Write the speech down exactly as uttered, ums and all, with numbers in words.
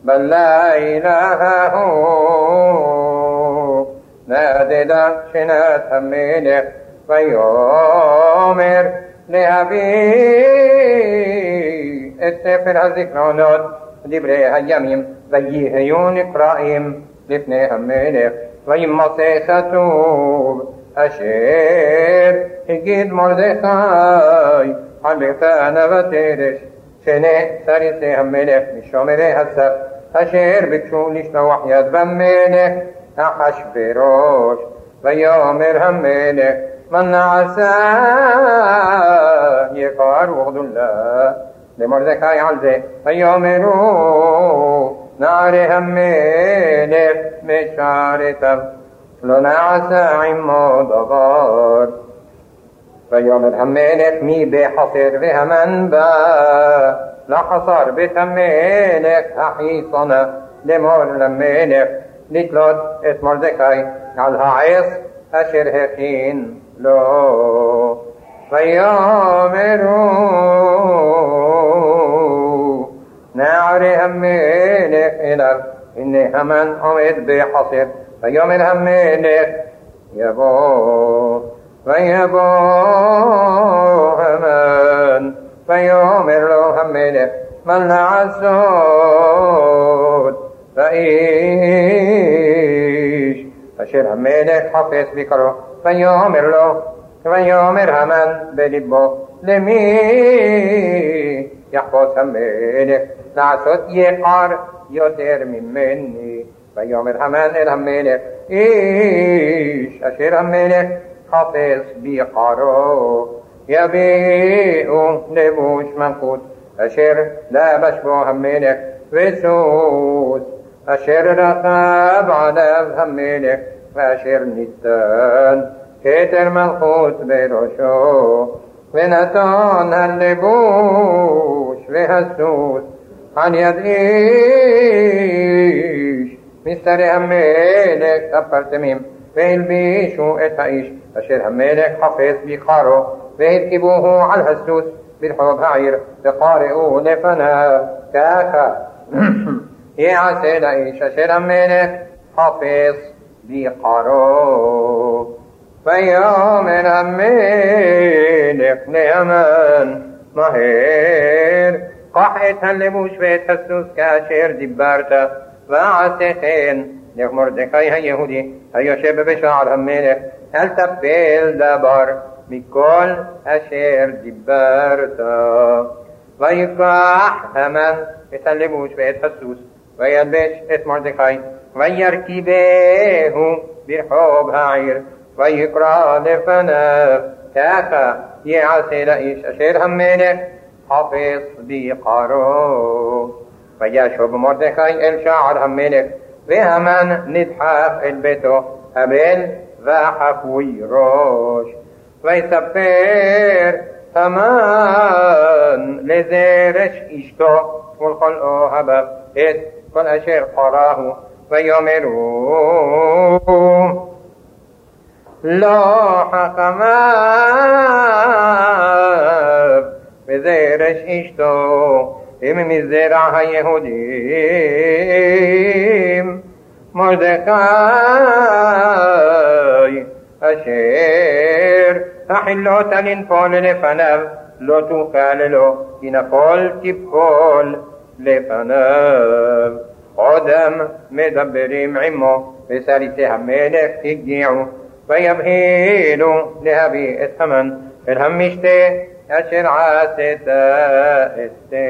بل لا إله هو نادد شنات همينك ويومر لأبي السفر الذكرانات دبري هياميم ويهيون إقرائيم لفني همينك ويما سيختوب أشير هجيد مردخاي عن بغتانا وتيرش شنه سارسي همينك مشومري هسر أشير بكشوليش نوحيات بمينك أحش بروش ويومر همينك من عسى يقار وغد الله لمردكاي عزي ويومرو نار همينك مشارتب لنا عسى عمو ضبار ويومر همينك مي بحصير بها من با لا حصار بتمينك أحيصنا لمر لمينك لتلود اس مردكاي على عيص أشر هكين لو ويامروا نعر همينك إلى إني همن أمد بحصر ويامر همينك يبو ويبو همن ويامر همينك من عسود فإيش أشير همينك حفظ بكرو فيومر له فيومر همان بلبو لمي يحفظ همينك نعسد يقار يدير من مني فيومر همان الهمينك إيش أشير همينك حفظ بكرو يبيئو لبوش منقود أشير لا بشبو همينك وسوس أشير رقاب على همينك وأشير نتان كتر ملخوت بروشو ونتان هاللبوش وهالسوس عن يد إيش مستر همينك أبرتميم ويلبيشو اتعيش أشير همينك حفظ بقارو ويركبوه على الهسوس بالحب عير تقارئوا لفنا كاكا يا سيد عيش أشير همينك حفظ بقارو فيوم همينك نيمان مهير قحيت هاللبوش بيت هسوس كاشير دبارتا وعسخين لك مردكاي هاي يهودي هاي شبه بشعر همينك هل تبيل دبار بكل أشير دبارتا ويفاح همان يتلبوش بيت حسوس ويلبش ات مردكاي ويركبه برحوب هعير ويقرأ لفناف كاكا يعسي لإيش أشير همينك حفظ بقارو ويشوب مردكاي الشعر همينك وهمان ندحف البيتو هبل وحفوي روش ويسفر همان لزيرش إشتو والخلقو هبب إذ كل أشير قراه ويومرو لا حكما بزيرش إشتو إمم الزرع يهوديم مردكاي أشير أحلو تلين فول لفناف لو تكاللو إن فول تبفول لفناف قدم مدبريم عمو بسالي همينك تجيعو ويبهيلو لهبي اتهمن الهمشتي أشير عاستا استي